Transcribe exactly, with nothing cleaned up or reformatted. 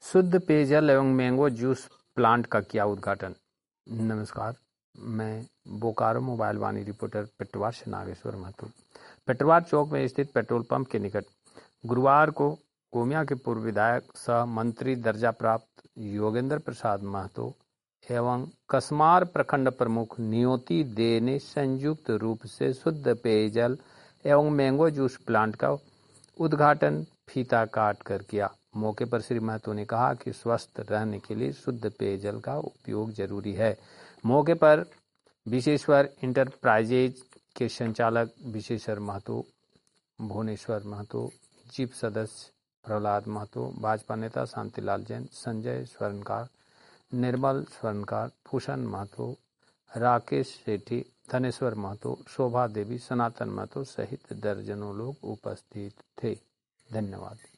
शुद्ध पेयजल एवं मैंगो जूस प्लांट का किया उद्घाटन। नमस्कार, मैं बोकारो मोबाइल वाणी रिपोर्टर पेटवार से नागेश्वर महतो। पेटवार चौक में स्थित पेट्रोल पंप के निकट गुरुवार को गोमिया के पूर्व विधायक सह मंत्री दर्जा प्राप्त योगेंद्र प्रसाद महतो एवं कसमार प्रखंड प्रमुख नियोति दे ने संयुक्त रूप से शुद्ध पेयजल एवं मैंगो जूस प्लांट का उद्घाटन फीता काट कर किया। मौके पर श्री महतो ने कहा कि स्वस्थ रहने के लिए शुद्ध पेयजल का उपयोग जरूरी है। मौके पर विशेश्वर इंटरप्राइजेज के संचालक विशेश्वर महतो, भुवनेश्वर महतो, चीफ सदस्य प्रहलाद महतो, भाजपा नेता शांतिलाल जैन, संजय स्वर्णकार, निर्मल स्वर्णकार, भूषण महतो, राकेश सेठी, धनेश्वर महतो, शोभा देवी, सनातन महतो सहित दर्जनों लोग उपस्थित थे। धन्यवाद।